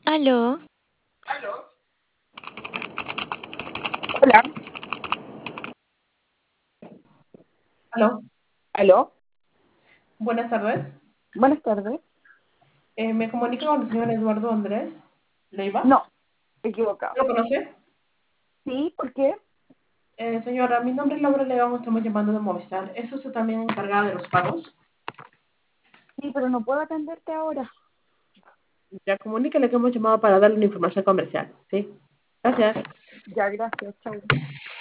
Aló, Hola, Aló, aló, buenas tardes. buenas tardes. Me comunico con el señor Eduardo Andrés Leiva. No, equivocado. ¿Lo conoce? Sí, ¿por qué? Señora, mi nombre es Laura León, estamos llamando de Movistar. ¿Es usted también encargada de los pagos? Sí, pero no puedo atenderte ahora. Ya comuníquele que hemos llamado para darle una información comercial. Sí, gracias. Ya, gracias, chao.